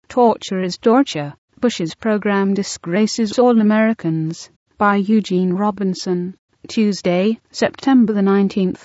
Torture is torture. Bush's program disgraces all Americans. By Eugene Robinson. Tuesday, September the 19th,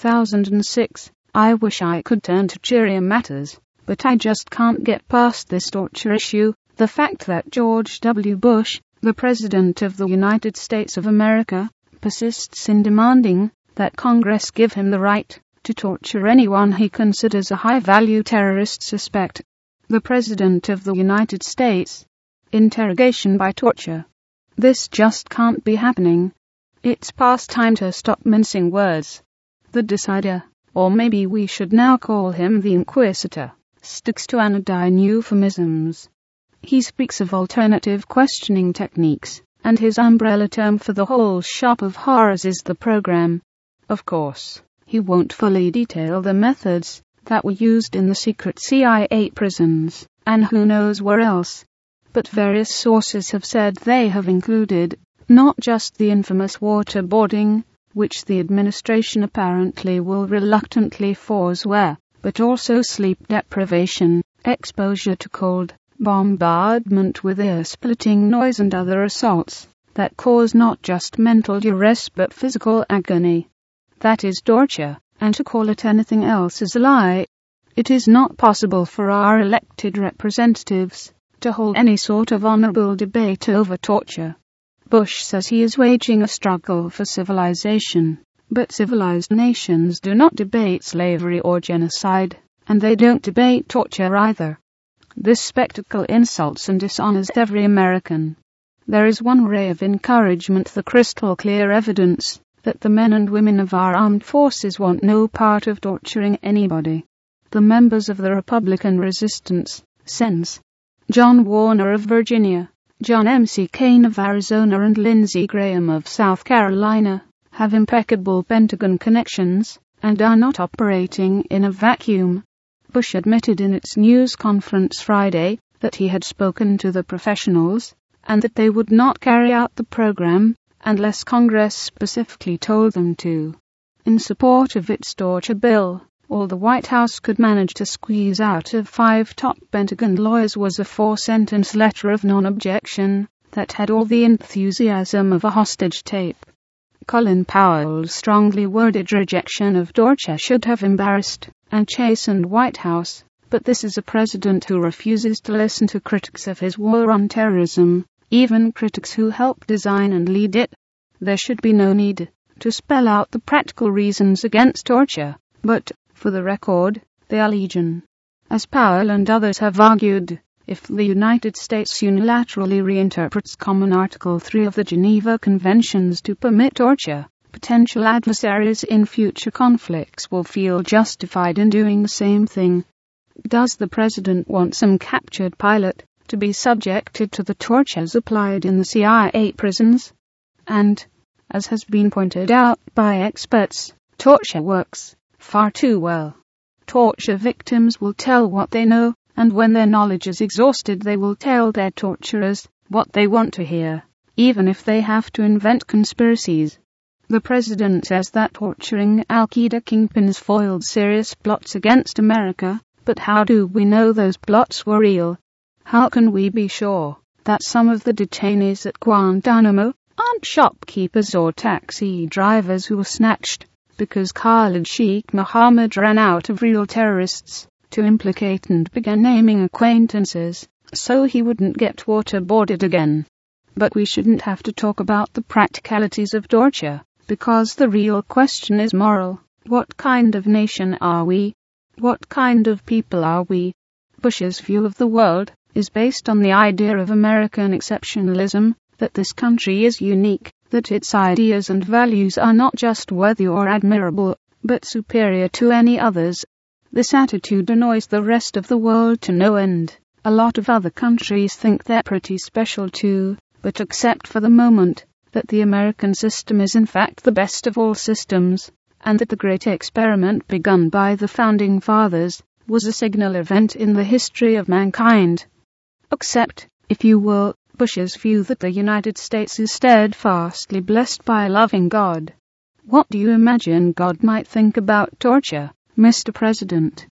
2006. I wish I could turn to cheerier matters, but I just can't get past this torture issue. The fact that George W. Bush, the President of the United States of America, persists in demanding that Congress give him the right to torture anyone he considers a high-value terrorist suspect. The President of the United States. Interrogation by torture. This just can't be happening. It's past time to stop mincing words. The decider, or maybe we should now call him the inquisitor, sticks to anodyne euphemisms. He speaks of alternative questioning techniques, and his umbrella term for the whole shop of horrors is the program. Of course, he won't fully detail the methods that were used in the secret CIA prisons, and who knows where else. But various sources have said they have included not just the infamous waterboarding, which the administration apparently will reluctantly forswear, but also sleep deprivation, exposure to cold, bombardment with ear-splitting noise and other assaults that cause not just mental duress but physical agony. That is torture, and to call it anything else is a lie. It is not possible for our elected representatives to hold any sort of honorable debate over torture. Bush says he is waging a struggle for civilization, but civilized nations do not debate slavery or genocide, and they don't debate torture either. This spectacle insults and dishonors every American. There is one ray of encouragement: the crystal clear evidence that the men and women of our armed forces want no part of torturing anybody. The members of the Republican resistance, Sens. John Warner of Virginia, John McCain of Arizona and Lindsey Graham of South Carolina, have impeccable Pentagon connections, and are not operating in a vacuum. Bush admitted in its news conference Friday that he had spoken to the professionals, and that they would not carry out the program unless Congress specifically told them to. In support of its torture bill, all the White House could manage to squeeze out of 5 top Pentagon lawyers was a 4-sentence letter of non-objection that had all the enthusiasm of a hostage tape. Colin Powell's strongly worded rejection of torture should have embarrassed and chastened White House, but this is a president who refuses to listen to critics of his war on terrorism, even critics who helped design and lead it. There should be no need to spell out the practical reasons against torture, but, for the record, they are legion. As Powell and others have argued, if the United States unilaterally reinterprets Common Article 3 of the Geneva Conventions to permit torture, potential adversaries in future conflicts will feel justified in doing the same thing. Does the president want some captured pilot to be subjected to the tortures applied in the CIA prisons? And, as has been pointed out by experts, torture works far too well. Torture victims will tell what they know, and when their knowledge is exhausted they will tell their torturers what they want to hear, even if they have to invent conspiracies. The president says that torturing Al-Qaeda kingpins foiled serious plots against America, but how do we know those plots were real? How can we be sure that some of the detainees at Guantanamo aren't shopkeepers or taxi drivers who were snatched because Khalid Sheikh Mohammed ran out of real terrorists to implicate and began naming acquaintances so he wouldn't get waterboarded again? But we shouldn't have to talk about the practicalities of torture, because the real question is moral. What kind of nation are we? What kind of people are we? Bush's view of the world is based on the idea of American exceptionalism, that this country is unique, that its ideas and values are not just worthy or admirable, but superior to any others. This attitude annoys the rest of the world to no end. A lot of other countries think they're pretty special too, but accept for the moment that the American system is in fact the best of all systems, and that the great experiment begun by the Founding Fathers was a signal event in the history of mankind. Accept, if you will, Bush's view that the United States is steadfastly blessed by a loving God. What do you imagine God might think about torture, Mr. President?